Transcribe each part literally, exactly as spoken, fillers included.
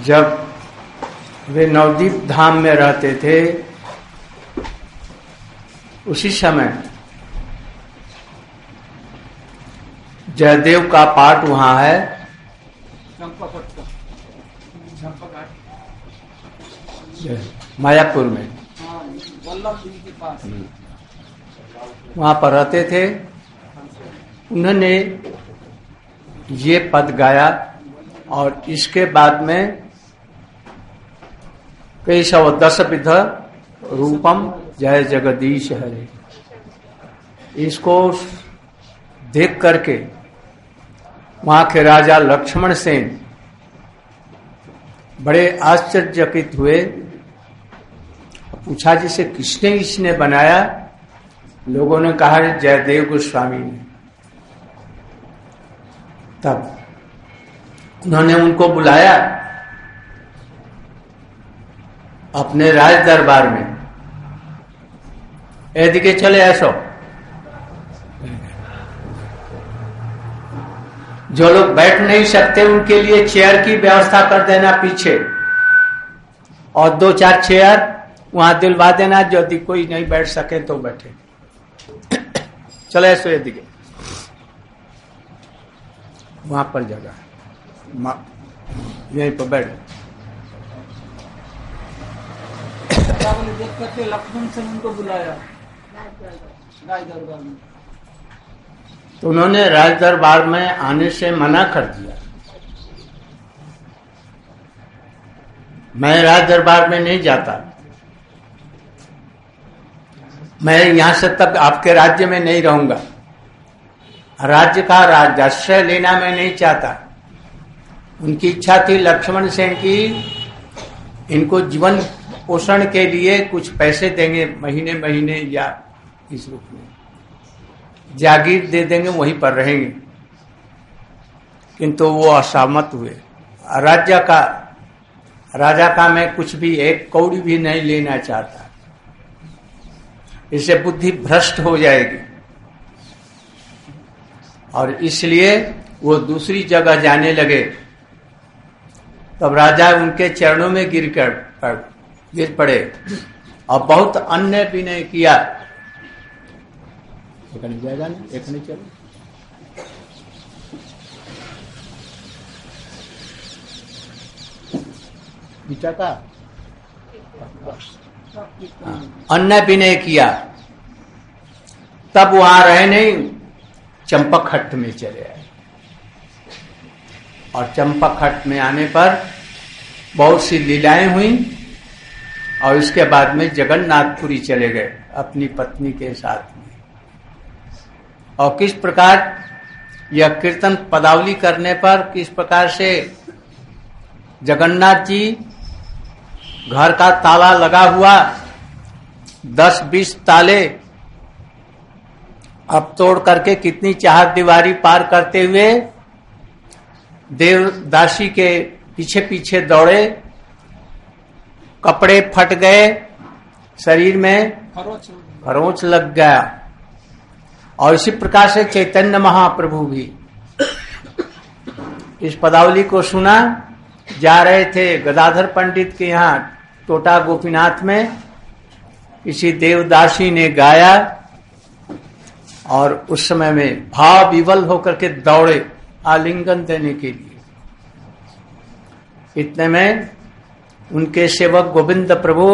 जब वे नवदीप धाम में रहते थे उसी समय जयदेव का पाठ वहां है, मायापुर में, वहां पर रहते थे। उन्होंने ये पद गाया और इसके बाद में केशव दस विध रूपम जय जगदीश हरे, इसको देख करके वहां के राजा लक्ष्मण सेन बड़े आश्चर्यचकित हुए। पूछा जिसे किसने इसने बनाया? लोगों ने कहा जयदेव गोस्वामी ने। तब उन्होंने उनको बुलाया अपने राज दरबार में, एदिके चले ऐसो। जो लोग बैठ नहीं सकते उनके लिए चेयर की व्यवस्था कर देना पीछे, और दो चार चेयर वहां दिलवा देना, यदि कोई नहीं बैठ सके तो बैठे। चले ऐसो एदिके, वहां पर जगह यहीं पर बैठ। देख करके लक्ष्मण से उनको बुलाया राज दरबार में, तो उन्होंने राज दरबार में आने से मना कर दिया। मैं राज दरबार में नहीं जाता, मैं यहां से तक आपके राज्य में नहीं रहूंगा, राज्य का राजाश्रय लेना मैं नहीं चाहता। उनकी इच्छा थी लक्ष्मण सेन की, इनको जीवन पोषण के लिए कुछ पैसे देंगे महीने महीने या इस रूप में जागीर दे देंगे, वहीं पर रहेंगे। किंतु वो असहमत हुए। राज्य का राजा का मैं कुछ भी एक कौड़ी भी नहीं लेना चाहता, इससे बुद्धि भ्रष्ट हो जाएगी, और इसलिए वो दूसरी जगह जाने लगे। तब राजा उनके चरणों में गिर कर पड़, गिर पड़े और बहुत अन्य विनय किया। एक नहीं जाएगा ना, एक नहीं चलो। बेटा का अन्य विनय किया। तब वहां रहे नहीं, चंपकहट्ट में चले आए, और चंपकहट्ट में आने पर बहुत सी लीलाएं हुई, और उसके बाद में जगन्नाथपुरी चले गए अपनी पत्नी के साथ में। और किस प्रकार यह कीर्तन पदावली करने पर किस प्रकार से जगन्नाथ जी घर का ताला लगा हुआ, दस बीस ताले अब तोड़ करके कितनी चार दीवारी पार करते हुए देवदासी के पीछे पीछे दौड़े, कपड़े फट गए, शरीर में खरोंच लग गया। और इसी प्रकार से चैतन्य महाप्रभु भी इस पदावली को सुना, जा रहे थे गदाधर पंडित के यहाँ टोटा गोपीनाथ में, किसी देवदासी ने गाया, और उस समय में भाव विवल होकर के दौड़े आलिंगन देने के लिए। इतने में उनके सेवक गोविंद प्रभु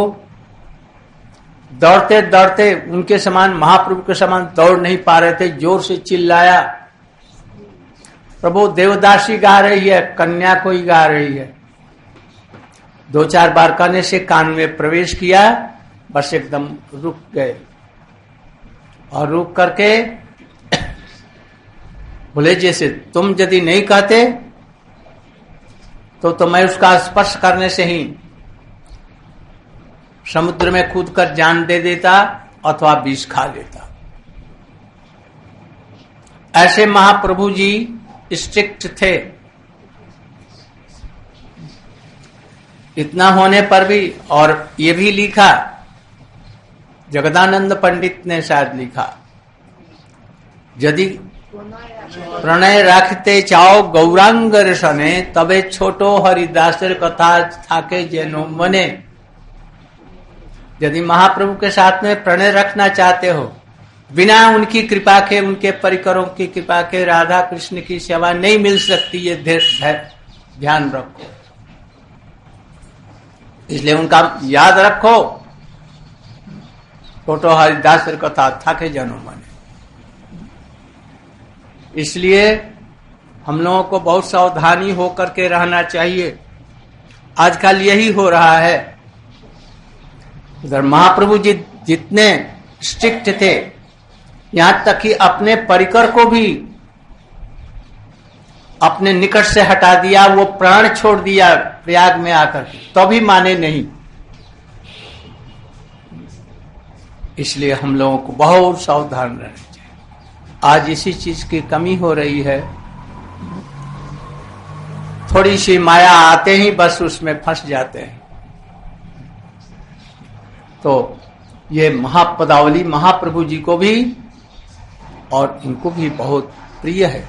दौड़ते दौड़ते उनके समान, महाप्रभु के समान दौड़ नहीं पा रहे थे, जोर से चिल्लाया, प्रभु देवदासी गा रही है, कन्या कोई गा रही है। दो चार बार कहने से कान में प्रवेश किया, बस एकदम रुक गए, और रुक करके बोले जैसे तुम यदि नहीं कहते तो तो मैं उसका स्पर्श करने से ही समुद्र में कूद कर जान दे देता अथवा विष खा लेता। ऐसे महाप्रभु जी स्ट्रिक्ट थे। इतना होने पर भी, और ये भी लिखा, जगदानंद पंडित ने शायद लिखा, यदि प्रणय राखते चाओ गौरांग रसने, तबे छोटो हरिदासर कथा थाके जेनो मने। यदि महाप्रभु के साथ में प्रणय रखना चाहते हो, बिना उनकी कृपा के, उनके परिकरों की कृपा के राधा कृष्ण की सेवा नहीं मिल सकती, ये ध्यान रखो। इसलिए उनका याद रखो, छोटो हरिदासर कथा थाके जेनो मने। इसलिए हम लोगों को बहुत सावधानी होकर के रहना चाहिए। आजकल यही हो रहा है। उधर महाप्रभु जी जितने स्ट्रिक्ट थे, यहां तक कि अपने परिकर को भी अपने निकट से हटा दिया, वो प्राण छोड़ दिया प्रयाग में आकर के, तो भी माने नहीं। इसलिए हम लोगों को बहुत सावधान रहना चाहिए। आज इसी चीज की कमी हो रही है। थोड़ी सी माया आते ही बस उसमें फंस जाते हैं। तो ये महापदावली महाप्रभु जी को भी और इनको भी बहुत प्रिय है।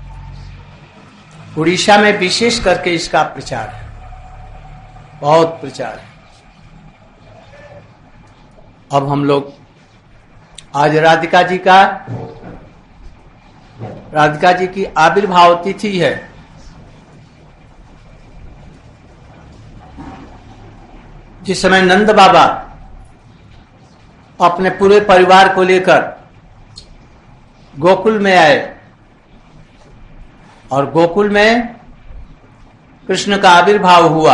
उड़ीसा में विशेष करके इसका प्रचार है, बहुत प्रचार है। अब हम लोग आज राधिका जी का राधिका जी की आविर्भाव तिथि है। जिस समय नंद बाबा अपने पूरे परिवार को लेकर गोकुल में आए और गोकुल में कृष्ण का आविर्भाव हुआ,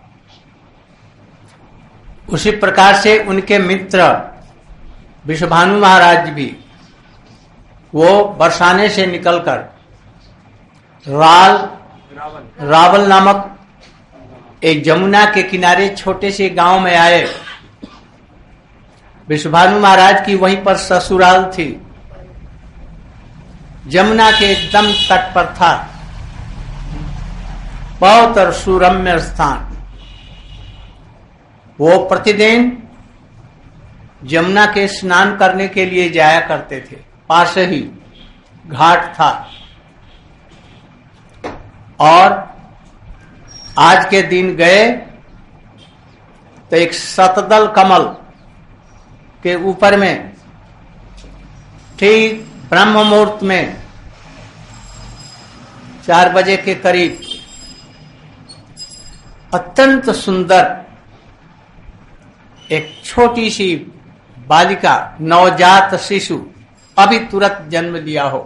उसी प्रकार से उनके मित्र विश्वभानु महाराज भी वो बरसाने से निकलकर राल रावल नामक एक जमुना के किनारे छोटे से गांव में आए। विश्वभानु महाराज की वहीं पर ससुराल थी, जमुना के एकदम तट पर था, बहुत और सुरम्य स्थान। वो प्रतिदिन जमुना के स्नान करने के लिए जाया करते थे, पास ही घाट था। और आज के दिन गए तो एक शतदल कमल के ऊपर में ठीक ब्रह्म मुहूर्त में चार बजे के करीब अत्यंत सुंदर एक छोटी सी बालिका, नवजात शिशु, अभी तुरंत जन्म लिया हो,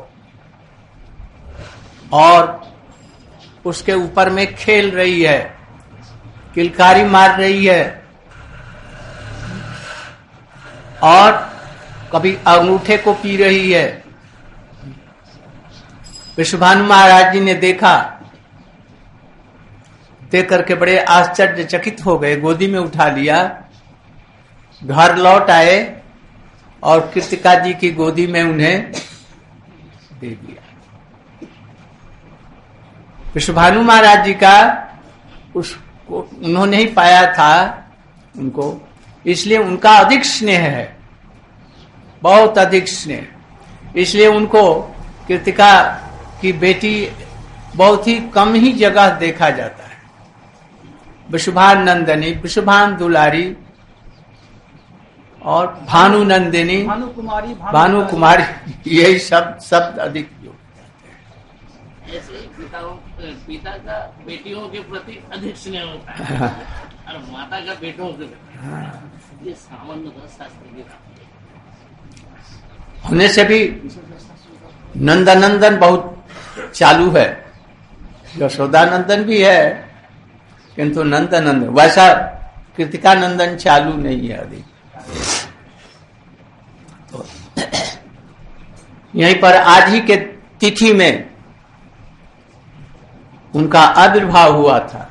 और उसके ऊपर में खेल रही है, किलकारी मार रही है और कभी अंगूठे को पी रही है। विश्वभानु महाराज जी ने देखा, देख करके बड़े आश्चर्यचकित हो गए, गोदी में उठा लिया, घर लौट आए और कृतिका जी की गोदी में उन्हें दे दिया। विश्वभानु महाराज जी का उसको उन्होंने ही पाया था उनको, इसलिए उनका अधिक स्नेह है, बहुत अधिक स्नेह। इसलिए उनको कृतिका की बेटी बहुत ही कम ही जगह देखा जाता है। विश्वभान नंदनी, विश्वभान दुलारी और भानु नंदिनी, भानु कुमारी, भानु कुमारी, यही सब शब्द अधिक योग जाते हैं। ऐसे पिताओं पिता का बेटियों के प्रति अधिक स्नेह होता है और माता का बेटों के प्रति, ये सामान्य शास्त्र की होने से भी नंदनंदन बहुत चालू है, यशोदानंदन भी है, किंतु नंदनंदन वैसा कृतिका नंदन चालू नहीं है अधिक। तो यहीं पर आज ही के तिथि में उनका आविर्भाव हुआ था।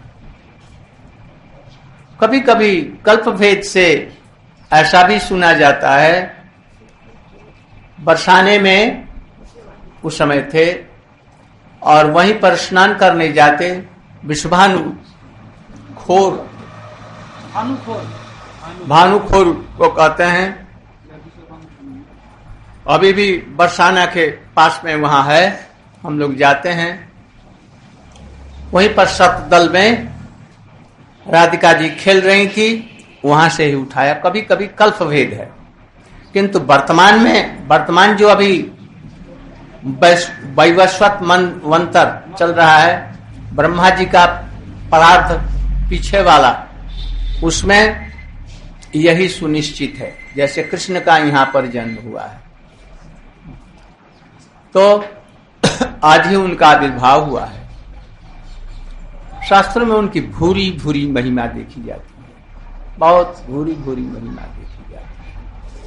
कभी कभी कल्पभेद से ऐसा भी सुना जाता है, बरसाने में उस समय थे और वहीं पर स्नान करने जाते विश्वभानु खोर, भानुखोर को कहते हैं, अभी भी बरसाना के पास में वहां है, हम लोग जाते हैं। वहीं पर सप्तदल में राधिका जी खेल रही थी, वहां से ही उठाया। कभी कभी कल्प भेद है, किंतु वर्तमान में वर्तमान जो अभी वैवस्वत मंत्र चल रहा है, ब्रह्मा जी का परार्थ पीछे वाला, उसमें यही सुनिश्चित है, जैसे कृष्ण का यहां पर जन्म हुआ है तो आज ही उनका आविर्भाव हुआ है। शास्त्रों में उनकी भूरी भूरी महिमा देखी जाती है, बहुत भूरी भूरी महिमा देखी जाती है।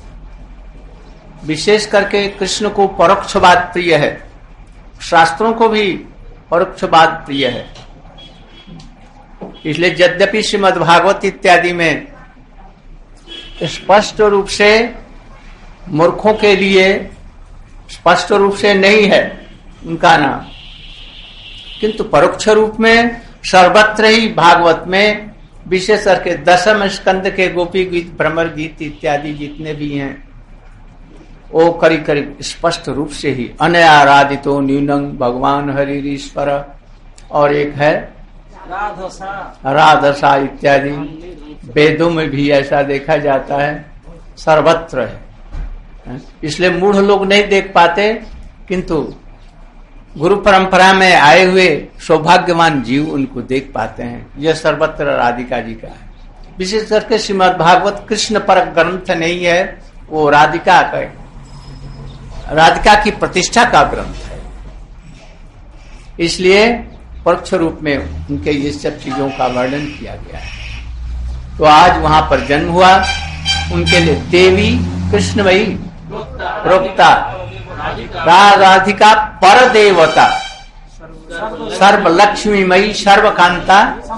विशेष करके कृष्ण को परोक्षवाद प्रिय है, शास्त्रों को भी परोक्षवाद प्रिय है। इसलिए यद्यपि श्रीमद् भागवत इत्यादि में स्पष्ट रूप से मूर्खों के लिए स्पष्ट रूप से नहीं है उनका नाम, किंतु परोक्ष रूप में सर्वत्र ही भागवत में, विशेष करके दशम स्कंद के गोपी गीत, भ्रमर गीत इत्यादि जितने भी हैं, वो करीब करीब स्पष्ट रूप से ही अनयाराधितो न्यूनं भगवान हरिश्वर, और एक है राधसा राधसा इत्यादि। वेदों में भी ऐसा देखा जाता है, सर्वत्र है। इसलिए मूढ़ लोग नहीं देख पाते, किंतु गुरु परंपरा में आए हुए सौभाग्यवान जीव उनको देख पाते हैं। यह सर्वत्र राधिका जी का है। विशेष करके श्रीमद् भागवत कृष्ण पर ग्रंथ नहीं है, वो राधिका का, राधिका की प्रतिष्ठा का ग्रंथ है। इसलिए परोक्ष रूप में उनके ये सब चीजों का वर्णन किया गया है। तो आज वहां पर जन्म हुआ, उनके लिए देवी कृष्णमयी प्रोक्ता राधिका पर देवता सर्व लक्ष्मीमयी सर्वकांता।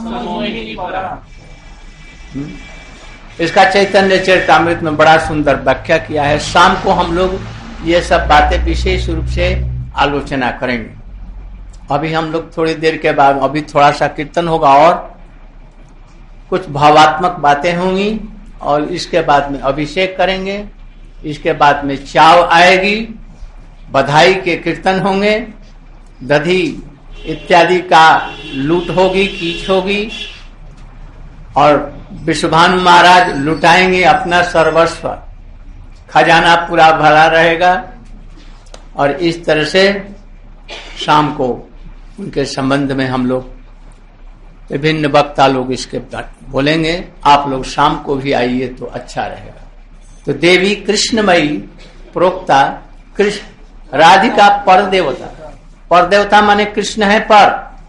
इसका चैतन्य चरितामृत में बड़ा सुंदर व्याख्या किया है। शाम को हम लोग ये सब बातें विशेष रूप से आलोचना करेंगे। अभी हम लोग थोड़ी देर के बाद, अभी थोड़ा सा कीर्तन होगा और कुछ भावात्मक बातें होंगी, और इसके बाद में अभिषेक करेंगे। इसके बाद में चाव आएगी, बधाई के कीर्तन होंगे, दधी इत्यादि का लूट होगी, कीच होगी, और विश्वभानु महाराज लुटाएंगे अपना सर्वस्व, खजाना पूरा भरा रहेगा। और इस तरह से शाम को उनके संबंध में हम लोग विभिन्न वक्ता लोग इसके बोलेंगे। आप लोग शाम को भी आइए तो अच्छा रहेगा। तो देवी कृष्णमयी प्रोक्ता कृष्ण राधिका पर देवता। पर देवता माने कृष्ण है, पर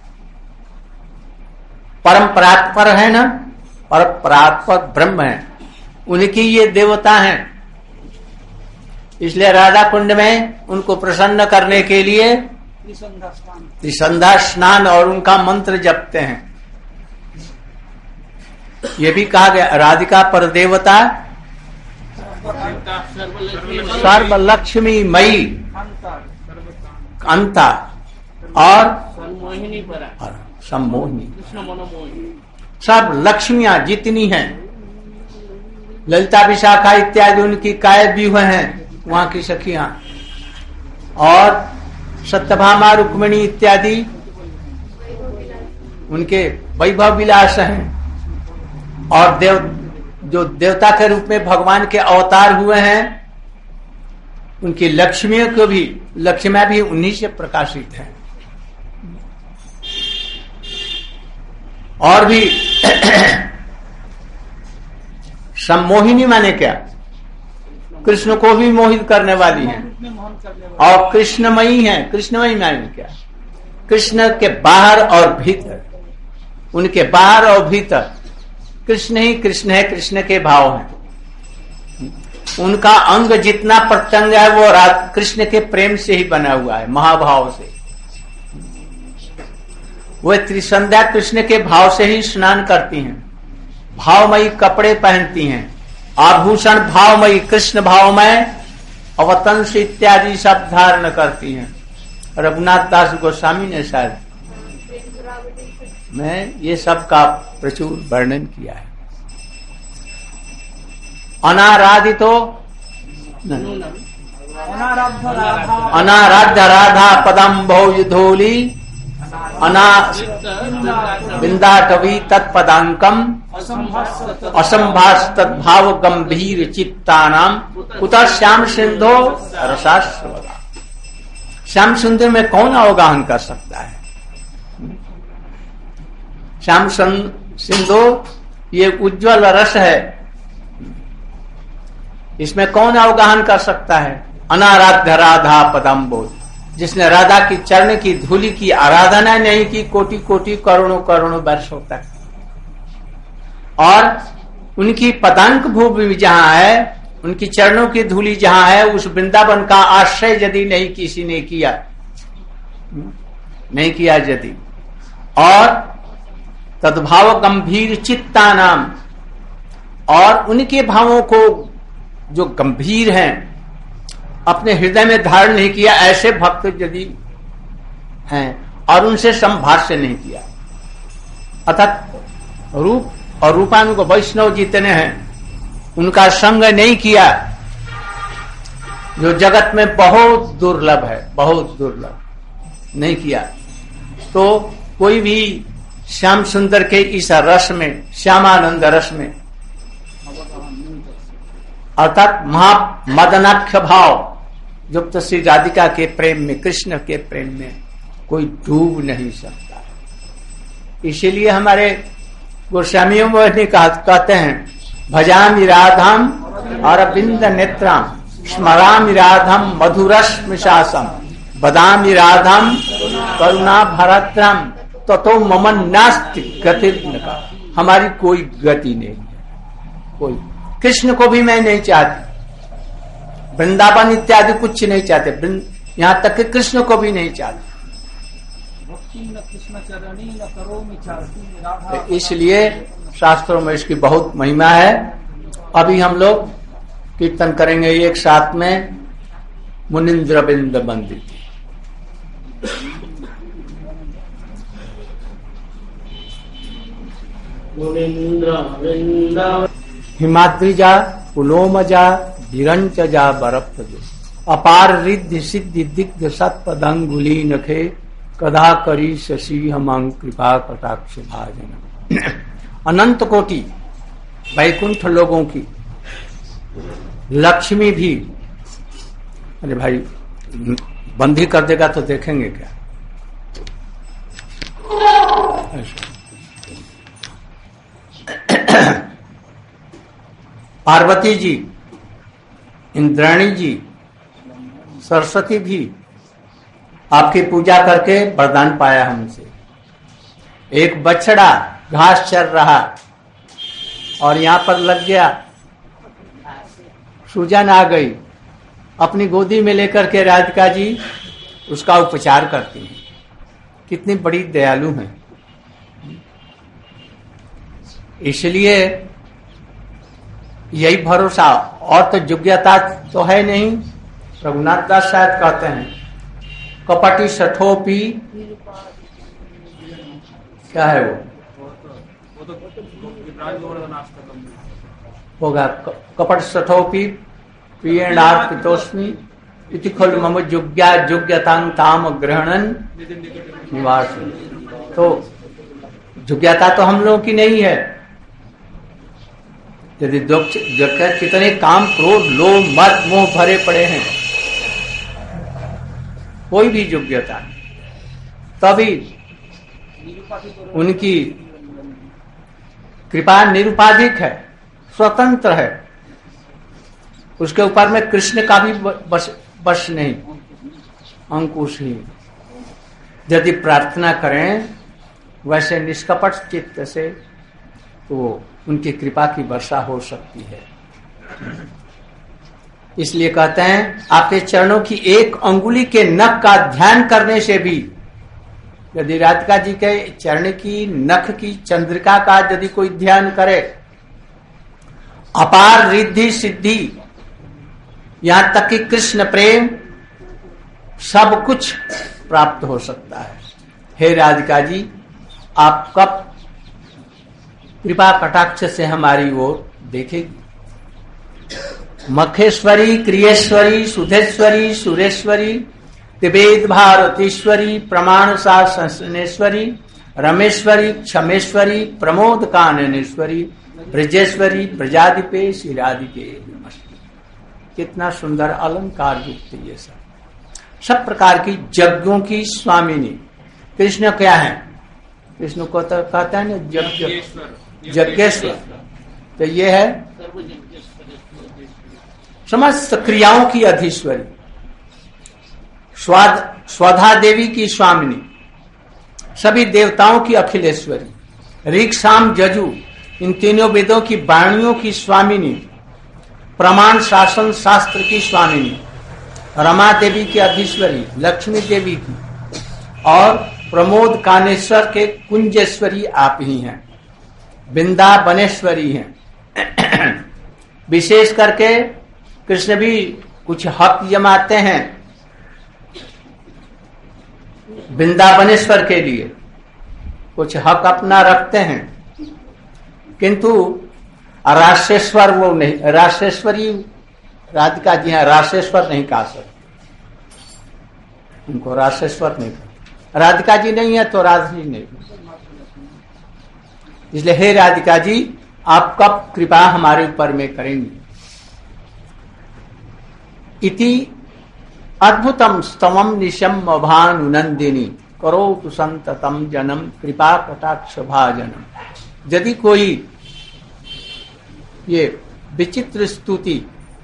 परम परात्पर है ना, पर परात्पर ब्रह्म है, उनकी ये देवता हैं। इसलिए राधा कुंड में उनको प्रसन्न करने के लिए त्रिसंध्या स्नान और उनका मंत्र जपते हैं। ये भी कहा गया राधिका पर देवता सर्व लक्ष्मी मई अंता और सम्मोहिनी, सब लक्ष्मियां जितनी हैं, ललिता विशाखा इत्यादि उनकी काय भी हुए हैं वहां की सखियां, और सत्यभामा रुक्मिणी इत्यादि उनके वैभव विलास हैं। और देव जो देवता के रूप में भगवान के अवतार हुए हैं, उनकी लक्ष्मियों को भी, लक्ष्मियां भी उन्हीं से प्रकाशित हैं। और भी सम्मोहिनी माने क्या, कृष्ण को भी मोहित करने वाली है, और कृष्णमयी है। कृष्णमयी माने क्या, कृष्ण के बाहर और भीतर, उनके बाहर और भीतर कृष्ण ही कृष्ण है, कृष्ण के भाव हैं। उनका अंग जितना प्रत्यंग है वो कृष्ण के प्रेम से ही बना हुआ है, महाभाव से। वो त्रिसंध्या कृष्ण के भाव से ही स्नान करती हैं, भावमयी कपड़े पहनती हैं, आभूषण भावमयी, कृष्ण भावमय अवतंस इत्यादि सब धारण करती हैं। रघुनाथ दास गोस्वामी ने शायद में ये सब का प्रचुर वर्णन किया है। अनाराधितो अनाराध्य राधा पदम भौयुधोली अना बिंदाटवी तत्पदांकम असंभास तद्भाव गंभीर चित्तानाम कुतः श्याम सिंधो रसास्वदा। श्याम सुंदर में कौन अवगाहन कर सकता है? श्याम सिंधु ये उज्ज्वल रस है, इसमें कौन अवगाहन कर सकता है? अनाराध्य राधा पदम्बोध, जिसने राधा की चरण की धूलि की आराधना नहीं की कोटि कोटि करोड़ों करोड़ों वर्षों तक, और उनकी पदांक भूमि जहां है, उनकी चरणों की धूलि जहां है, उस वृंदावन का आश्रय यदि नहीं किसी ने किया नहीं किया यदि, और तद्भाव गंभीर चित्ता नाम, और उनके भावों को जो गंभीर हैं अपने हृदय में धारण नहीं किया, ऐसे भक्त यदि हैं और उनसे संभाष्य नहीं किया, अर्थात रूप और रूपानुग वैष्णव जितने हैं उनका संग नहीं किया, जो जगत में बहुत दुर्लभ है, बहुत दुर्लभ नहीं किया, तो कोई भी श्याम सुंदर के इस रस में, श्यामानंद रस में, अर्थात महा मदनाख्य भाव युक्त श्री राधिका के प्रेम में, कृष्ण के प्रेम में कोई डूब नहीं सकता। इसीलिए हमारे गोस्वामियों ने कहा, कहते हैं भजामि राधाम अरविंद नेत्राम स्मरामि राधम मधुरश्मिशासम बदामि राधम करुणा भरत्रम ततो ममन नास्ति गति। हमारी कोई गति नहीं है, कोई। कृष्ण को भी मैं नहीं चाहती, वृंदावन इत्यादि कुछ नहीं चाहते, यहां तक कि कृष्ण को भी नहीं चाहते। इसलिए शास्त्रों में इसकी बहुत महिमा है। अभी हम लोग कीर्तन करेंगे एक साथ में, मुनिंद्र बिंद बंदित। हिमाद्रिजा पुलोमजा विरंचजा बरफ अपार रिद्धि सिद्धि दिग्ध सत्पदंगुली नखे कदा करी शशि हम कृपा कटाक्ष भाजन। अनंत कोटि वैकुंठ लोगों की लक्ष्मी भी, अरे भाई बंदी कर देगा तो देखेंगे क्या? पार्वती जी, इंद्राणी जी, सरस्वती भी आपकी पूजा करके वरदान पाया हमसे। एक बछड़ा घास चर रहा और यहां पर लग गया, सूजन आ गई, अपनी गोदी में लेकर के राधिका जी उसका उपचार करती हैं। कितनी बड़ी दयालु हैं। इसलिए यही भरोसा, और तो योग्यता तो है नहीं। रघुनाथ दास शायद कहते हैं कपटी सठोपी, क्या है वो होगा, कपट सठोपी प्रियणार्पितोस्मि इति खलु मम योग्या योग्यतां ताम ग्रहणन निवास। तो योग्यता तो हम लोगों की नहीं है। यदि कितने काम क्रोध लोभ मद मोह भरे पड़े हैं, कोई भी योग्यता नहीं, तभी उनकी कृपा निरुपाधिक है, स्वतंत्र है। उसके ऊपर में कृष्ण का भी बस बस नहीं, अंकुश ही। यदि प्रार्थना करें वैसे निष्कपट चित्त से, तो उनकी कृपा की वर्षा हो सकती है। इसलिए कहते हैं आपके चरणों की एक अंगुली के नख का ध्यान करने से भी, यदि राधिका जी के चरण की नख की चंद्रिका का यदि कोई ध्यान करे, अपार रिद्धि सिद्धि, यहां तक कि कृष्ण प्रेम, सब कुछ प्राप्त हो सकता है। हे राधिका जी, आप कब कृपा कटाक्ष से हमारी ओर देखेगी? मखेश्वरी, क्रियेश्वरी, सुधेश्वरी, सुरेश्वरी, तिवेद भारतीश्वरी, प्रमाण शासनेश्वरी, रमेश्वरी, क्षमेश्वरी, प्रमोद काननेश्वरी, ब्रजेश्वरी, ब्रजाधिपे, शिराधिपे नमस्ते। कितना सुंदर अलंकार युक्त ये सब सब प्रकार की यज्ञों की स्वामिनी। कृष्ण क्या है? कृष्ण को तो कहता है ना यज्ञ यज्ञेश्वर, तो ये है समस्त क्रियाओं की अधीश्वरी। स्वाद स्वधा देवी की स्वामिनी, सभी देवताओं की अखिलेश्वरी, ऋक् साम यजु इन तीनों वेदों की वाणियों की स्वामिनी, प्रमाण शासन शास्त्र की स्वामिनी, रमा देवी की अधीश्वरी, लक्ष्मी देवी की, और प्रमोद कानेश्वर के कुंजेश्वरी आप ही हैं, वृंदावनेश्वरी हैं। विशेष करके कृष्ण भी कुछ हक जमाते हैं वृंदावनेश्वर के लिए, कुछ हक अपना रखते हैं, किंतु राशेश्वर वो नहीं, राशेश्वरी राधिका जी हैं, राशेश्वर नहीं कहा सकते, उनको राशेश्वर नहीं कहा। राधिका जी नहीं है तो राधा जी नहीं। इसलिए हे राधिका जी, आप कब कृपा हमारे ऊपर में करेंगी। इति अद्भुतम स्तवम निशम भानुनंदिनी करोतु संततम जनम कृपा कटाक्ष भाजनम। यदि कोई ये विचित्र स्तुति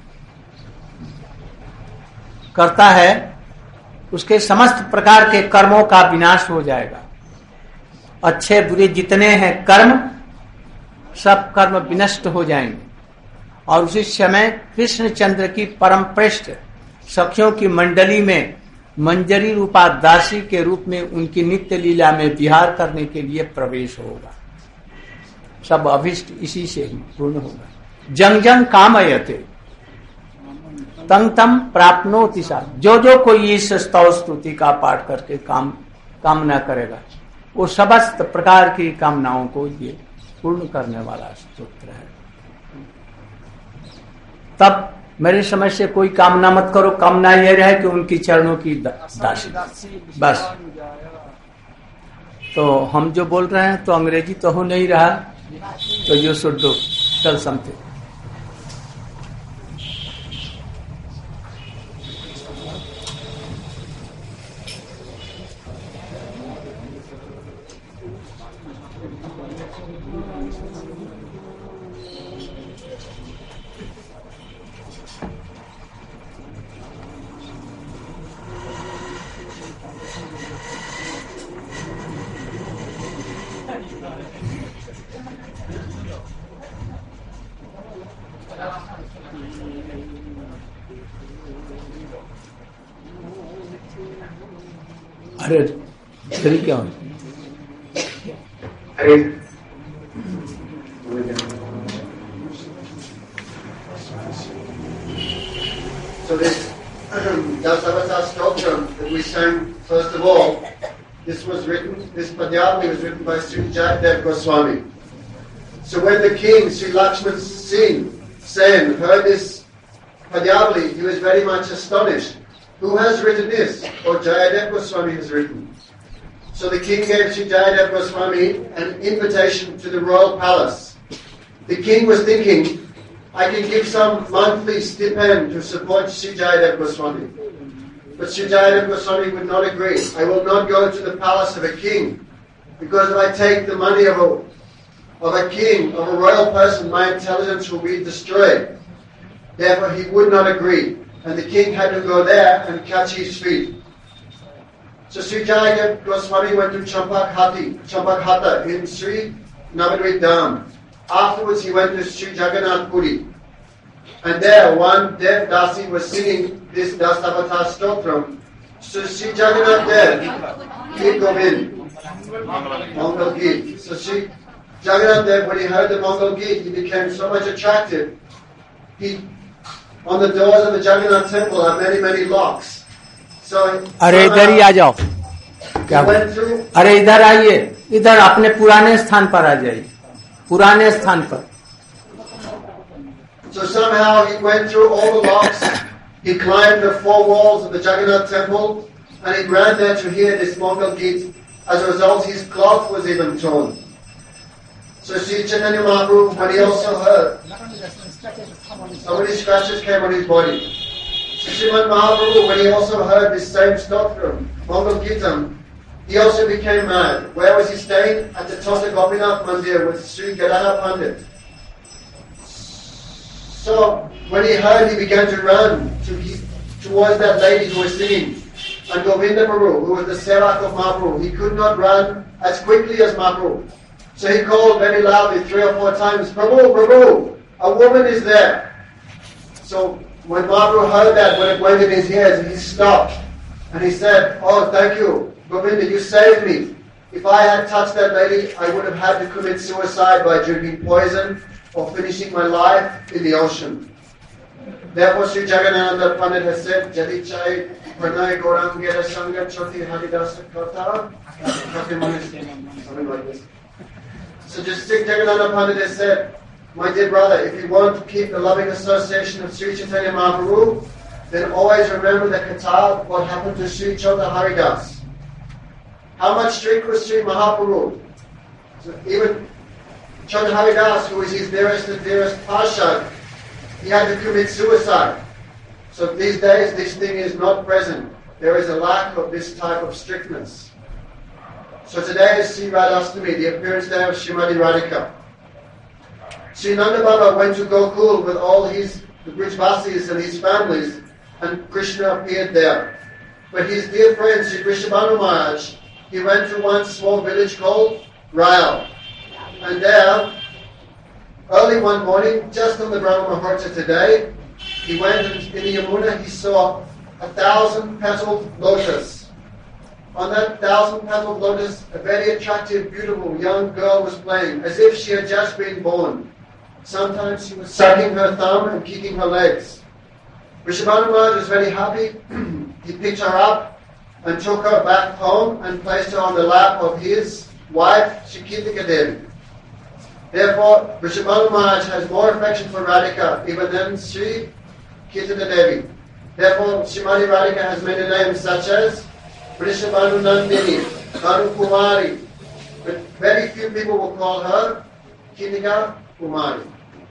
करता है, उसके समस्त प्रकार के कर्मों का विनाश हो जाएगा। अच्छे बुरे जितने हैं कर्म, सब कर्म विनष्ट हो जाएंगे। और उसी समय कृष्णचंद्र की परम श्रेष्ठ सखियों की मंडली में मंजरी रूपा दासी के रूप में उनकी नित्य लीला में विहार करने के लिए प्रवेश होगा। सब अभिष्ट इसी से ही पूर्ण होगा। जंग जंग कामयते तंग तम प्राप्नोति सा। जो जो कोई इस स्तव स्तुति का पाठ करके काम कामना करेगा, वो समस्त प्रकार की कामनाओं को ये पूर्ण करने वाला स्तोत्र है। तब मेरी समझ से कोई कामना मत करो, कामना ये रहे कि उनकी चरणों की दासी बस। तो हम जो बोल रहे हैं तो अंग्रेजी तो हो नहीं रहा, तो you should do tell something. अरे तेरी क्या हो? अरे So this Dasavata Stotram that we sang first of all, this was written, this Punjabi was written by Sri Jayadev Goswami. So when the king, Sri Lakshman Singh, Sen, heard this Punjabi, he was very much astonished. Who has written this? Or Jayadev Goswami has written. So the king gave Sri Jayadev Goswami an invitation to the royal palace. The king was thinking, I can give some monthly stipend to support Sri Jayadev Goswami. But Sri Jayadev Goswami would not agree. I will not go to the palace of a king, because if I take the money of a, of a king, of a royal person, my intelligence will be destroyed. Therefore he would not agree. And the king had to go there and catch his feet. So Sri Jayadev Goswami went to Champakhati, Champakhata in Sri Navadvip Dham. Afterwards he went to Sri Jagannath Puri. And there one Dev Dasi was singing this Dasavata Stotram. So Sri Jagannath Dev, Git Govind, Mangal Git. So Sri Jagannath Dev, when he heard the Mangal Git, he became so much attracted. He On the doors of the Jagannath temple are many, many locks. So, अरे इधर ही आ जाओ। क्या अरे इधर आइए, इधर अपने पुराने स्थान पर आ जाइए, पुराने स्थान पर। So somehow he went through all the locks, he climbed the four walls of the Jagannath temple, and he ran there to hear this Mangal Geet. As a result, his cloth was even torn. So Sri Chaitanya Mahaprabhu, when he also heard, so many scratches came on his body. So Srimad Mahaprabhu, when he also heard this same stotram, Mangal Geetam, he also became mad. Where was he staying? At the Tota Gopinath Mandir with Sri Gadadhar Pandit. So when he heard, he began to run to his, towards that lady who was singing. And Govinda Prabhu, who was the Sevak of Mahaprabhu, he could not run as quickly as Mahaprabhu. So he called very loudly three or four times, Prabhu, Prabhu, a woman is there. So when Mahaprabhu heard that, when it went in his ears, he stopped. And he said, oh, thank you, Govinda, you saved me. If I had touched that lady, I would have had to commit suicide by drinking poison or finishing my life in the ocean. Therefore, Sri Jagannatha Pandit has said, Jadi Chai Pranay Gaurangera Sangha Choti Haridasa Kata. Something like this. So just Sri Jagannatha Pandit has said, my dear brother, if you want to keep the loving association of Sri Chaitanya Mahaprabhu, then always remember the Katha, what happened to Sri Chota Haridas. How much strict was Sri Mahaprabhu? So even Chota Haridas, who is his dearest and dearest Parshad, he had to commit suicide. So these days, this thing is not present. There is a lack of this type of strictness. So today is Sri Radhastami, the appearance day of Srimati Radhika. Sri Nanda Baba went to Gokul with all his the Brijvasis and his families, and Krishna appeared there. But his dear friend Sri Vrishabhanu Maharaj, he went to one small village called Rayal. And there, early one morning, just on the Brahma Muhurta today, he went in the Yamuna, he saw a thousand petaled lotus. On that thousand petaled lotus, a very attractive, beautiful young girl was playing, as if she had just been born. Sometimes she was sucking her thumb and kicking her legs. Vrishabhanu Maharaj was very happy. He picked her up and took her back home and placed her on the lap of his wife, Shikitika Devi. Therefore, Vrishabhanu Maharaj has more affection for Radhika even than Sri Kirtana Devi. Therefore, Srimati Radhika has many names such as Vrishabhanu Nandini, Bhanu Kumari. But very few people will call her Kirtika Kumari.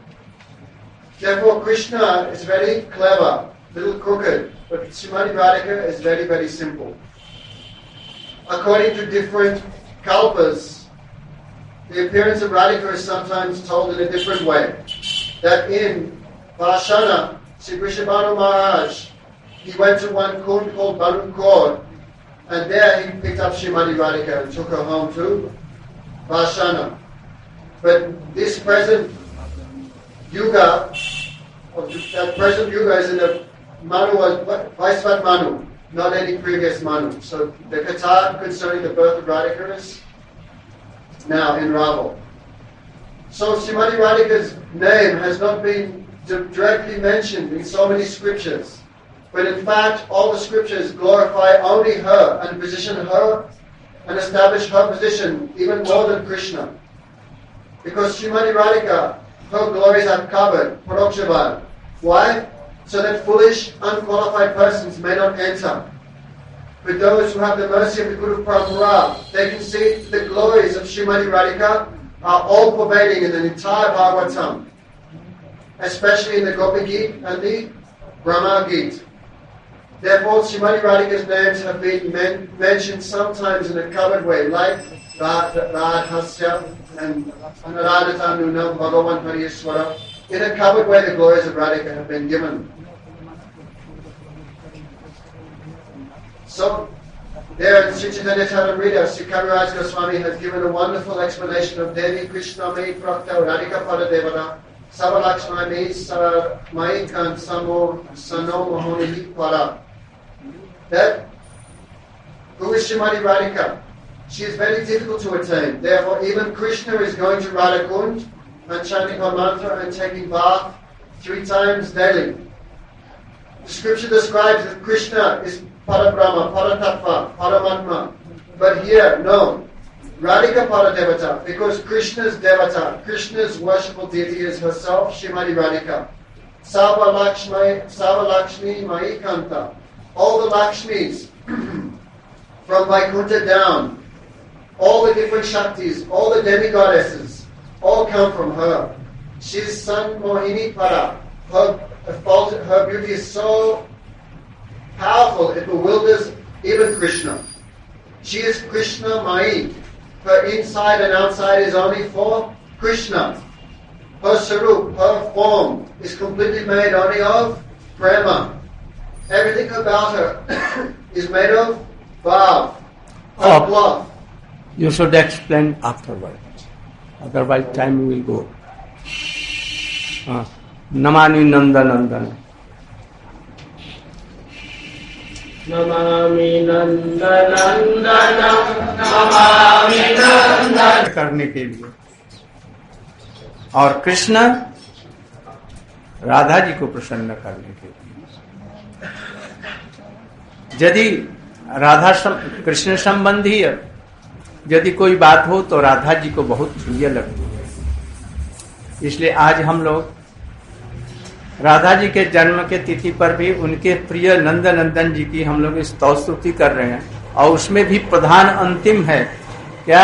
Therefore, Krishna is very clever, little crooked, but Srimati Radhika is very, very simple. According to different kalpas, the appearance of Radhika is sometimes told in a different way. That in Parashana, Sri Vrishabhanu Maharaj, he went to one kund called Banu Kaur, and there he picked up Srimati Radhika and took her home to Parashana. But this present Yuga, of that present Yuga is in the Manu, Vaisvat Manu, not any previous Manu. So the Katha concerning the birth of Radhika is now in Raval. So Srimati Radhika's name has not been directly mentioned in so many scriptures. But in fact, all the scriptures glorify only her and position her and establish her position even more than Krishna. Because Srimati Radhika, her glories are covered, Parokshavad. Why? So that foolish, unqualified persons may not enter. But those who have the mercy of the Guru Parampara, they can see the glories of Srimati Radhika are all pervading in the entire Bhagavatam, especially in the Gopi Geet and the Brahma Geet. Therefore, Srimati Radhika's names have been men- mentioned sometimes in a covered way, like Radhasya and Radhatanuna Bhagavan Pariyaswara. In a covered way, the glories of Radhika have been given. So, there in Sri Chaitanya Charitamrita, Sri Kaviraj Goswami has given a wonderful explanation of Devi Krishna Mai Prakta Radhika Pada Devana Savalakshma Mai Sara Mai Kan Samo Sano Mohonihi Para. That who is Srimati Radhika? She is very difficult to attain. Therefore, even Krishna is going to Radhakund and chanting her mantra and taking bath three times daily. The scripture describes that Krishna is Parabrahma, Paratattva, Paramatma. But here, no. Radhika Paradevata, because Krishna's Devata, Krishna's worshipful deity is herself, Srimati Radhika. Sava Lakshmi, Sava Lakshmi Mahikanta. All the Lakshmis from Vaikuntha down, all the different Shaktis, all the demigoddesses, all come from her. She's Sun Mohini Para. Her, her beauty is so powerful, it bewilders even Krishna. She is Krishna Mai. Her inside and outside is only for Krishna. Her sarup, her form, is completely made only of prema. Everything about her is made of bhav, of Oh. love. You should explain afterwards. Otherwise time will go. Uh, Namani Nanda Nandana. Namami नंद नंदनम नमामि नंद करने के लिए। और कृष्ण राधा जी को प्रसन्न करने के लिए। यदि राधा सम, कृष्ण संबंधी यदि कोई बात हो तो राधा जी को बहुत प्रिय लगती है। इसलिए आज हम लोग राधा जी के जन्म के तिथि पर भी उनके प्रिय नंद नंदन जी की हम लोग स्तव स्तुति कर रहे हैं। और उसमें भी प्रधान अंतिम है क्या?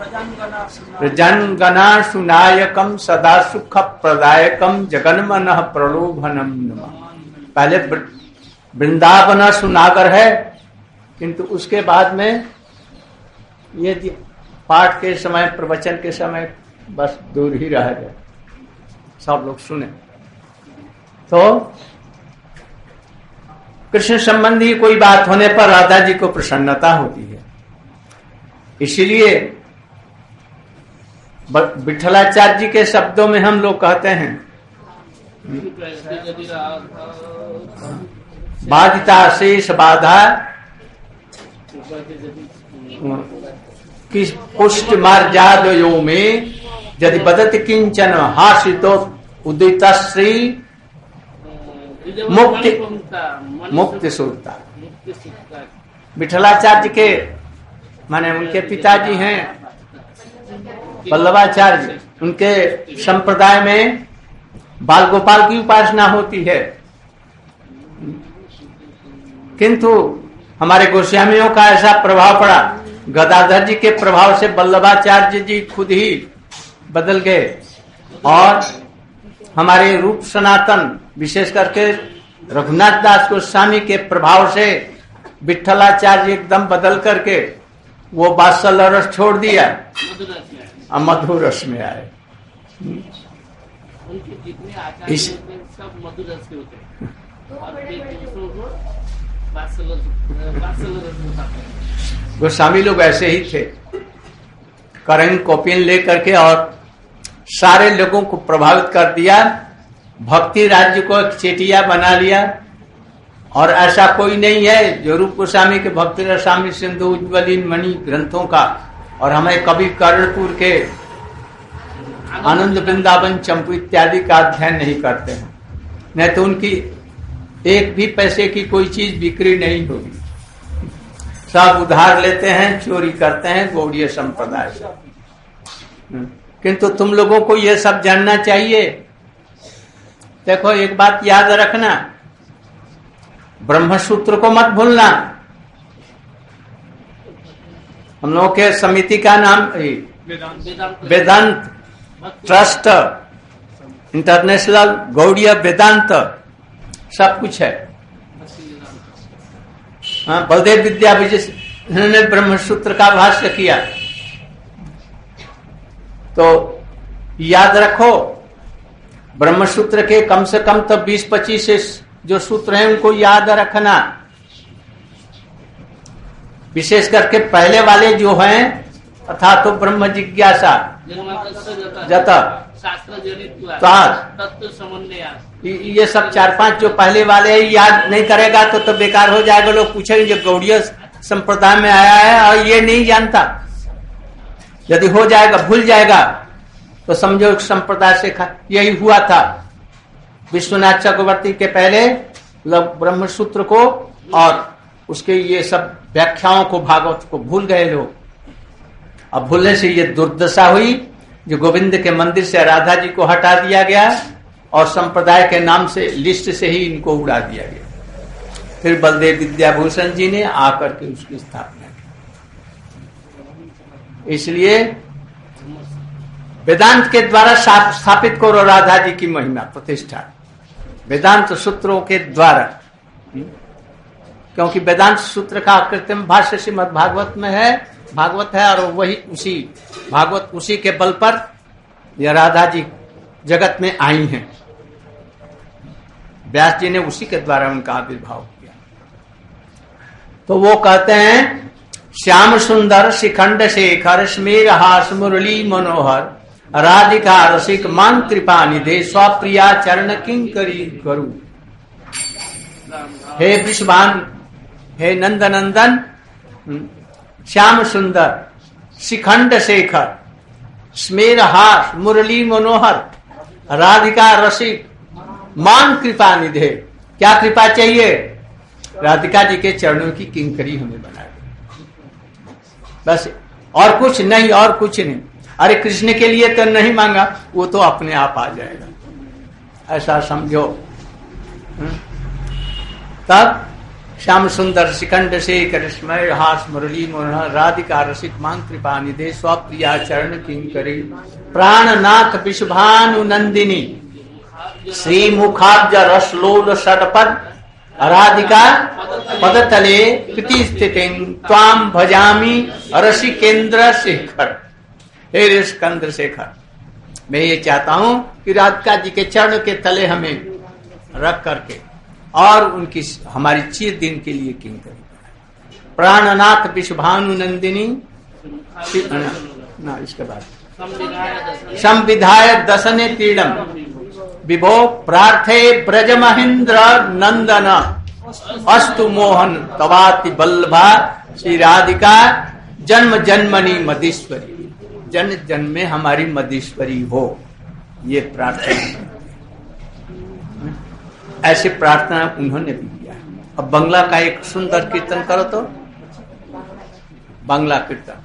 जनगणा सुनायकम सदा सुख प्रदायकम जगन्मन प्रलोभनम नमः। पहले वृंदावन सुनागर है, किंतु उसके बाद में ये पाठ के समय, प्रवचन के समय बस दूर ही रह गए, सब लोग सुने। तो कृष्ण संबंधी कोई बात होने पर राधा जी को प्रसन्नता होती है। इसीलिए विठलाचार्य जी के शब्दों में हम लोग कहते हैं, बाधिता शेष बाधा किस पुष्ट मार्जादयो में यदि बदत किंचन हासितो उदित श्री मुक्ति मुक्ति सुरता। विठलाचार्य के माने उनके पिताजी हैं वल्लभाचार्य। उनके संप्रदाय में बाल गोपाल की उपासना होती है, किंतु हमारे गोस्वामियों का ऐसा प्रभाव पड़ा, गदाधर जी के प्रभाव से वल्लभाचार्य जी खुद ही बदल गए। और हमारे रूप सनातन विशेष करके रघुनाथ दास गोस्वामी के प्रभाव से विठलाचार्य एकदम बदल करके वो बात्सल रस छोड़ दिया और मधुर रस में आए। उनके जितने आचार्य इस- होते हैं सब मधुर रस के होते हैं और ये दूसरों को बात्सल रस बात्सल रस बताते हैं। गोस्वामी लोग ऐसे ही थे, करेंट कॉपियन लेकर के और सारे लोगों को प्रभावित कर दिया। भक्ति राज्य को एक चेटिया बना लिया। और ऐसा कोई नहीं है जो रूप गोस्वामी के भक्ति रसामी सिंधु उज्ज्वलीन मणि ग्रंथों का और हमें कभी कर्णपुर के आनंद वृंदावन चंपू इत्यादि का अध्ययन नहीं करते हैं। नहीं तो उनकी एक भी पैसे की कोई चीज बिक्री नहीं होगी, सब उधार लेते हैं, चोरी करते हैं गौड़ीय संप्रदाय से। किंतु तुम लोगों को यह सब जानना चाहिए। देखो एक बात याद रखना, ब्रह्मसूत्र को मत भूलना। हम लोगों के समिति का नाम वेदांत वेदांत ट्रस्ट इंटरनेशनल गौड़ीय वेदांत सब कुछ है। हाँ, बलदेव विद्या विजय ने ब्रह्मसूत्र का भाष्य किया। तो याद रखो, ब्रह्मसूत्र के कम से कम तो बीस पच्चीस जो सूत्र हैं उनको याद रखना। विशेष करके पहले वाले जो हैं अथा तो ब्रह्म जिज्ञासा जत शास्त्र जनित तत्व समन्वय, ये सब चार पांच जो पहले वाले हैं याद नहीं करेगा तो तो बेकार हो जाएगा। लोग पूछेंगे जो गौड़ीय संप्रदाय में आया है और ये नहीं जानता, यदि हो जाएगा भूल जाएगा तो समझो संप्रदाय से यही हुआ था। विश्वनाथ चक्रवर्ती के पहले ब्रह्मसूत्र को और उसके ये सब व्याख्याओं को भागवत को भूल गए लोग। अब भूलने से ये दुर्दशा हुई जो गोविंद के मंदिर से राधा जी को हटा दिया गया और संप्रदाय के नाम से लिस्ट से ही इनको उड़ा दिया गया। फिर बलदेव विद्याभूषण जी ने आकर के उसकी स्थापना की। इसलिए वेदांत के द्वारा स्थापित करो राधा जी की महिमा प्रतिष्ठा, वेदांत सूत्रों के द्वारा, क्योंकि वेदांत सूत्र का कृत्रिम भाष्य श्रीमद् भागवत में है, भागवत है, और वही उसी भागवत उसी के बल पर यह राधा जी जगत में आई हैं। व्यास जी ने उसी के द्वारा उनका आविर्भाव किया। तो वो कहते हैं श्याम सुंदर शिखंड शेखर स्मेर हास मुरली मनोहर राधिका रसिक मान कृपा निधे स्वप्रिया चरण किंकरी करू। हे विश्वान, हे नंदनंदन, श्याम सुंदर शिखंड शेखर स्मेर हास मुरली मनोहर राधिका रसिक मान कृपा निधे। क्या कृपा चाहिए? राधिका जी के चरणों की किंकरी हमें बना दे, बस, और कुछ नहीं, और कुछ नहीं। अरे कृष्ण के लिए तो नहीं मांगा, वो तो अपने आप आ जाएगा, ऐसा समझो। तब श्याम सुंदर शिखंड शेखर स्मय हास मुरली मनोहर राधिका रसिक मान कृपा निधे स्वप्रिया चरण किंकरी प्राणनाथ विश्वभानु नंदिनी श्री मुखाब्ज रसलोल षटपद राधिका पदतले कृति स्थितिं त्वाम भजामि रसिकेंद्र शेखर। हे रसिकेंद्र शेखर, मैं ये चाहता हूं कि राधिका जी के चरण के तले हमें रख करके और उनकी हमारी चिर दिन के लिए किंकरी। प्राणनाथ विश्वभानु नंदिनी ना, इसके बाद संविधाय दशने तीड़म विभो प्रार्थे ब्रज महेंद्र नंदन अस्तु मोहन तवाति बल्लभा श्री राधिका जन्म जन्मनी मदीश्वरी। जन्म जन्म में हमारी मदीश्वरी हो, ये प्रार्थना, ऐसी प्रार्थना उन्होंने भी किया। अब बांग्ला का एक सुंदर कीर्तन करो तो, बांग्ला कीर्तन।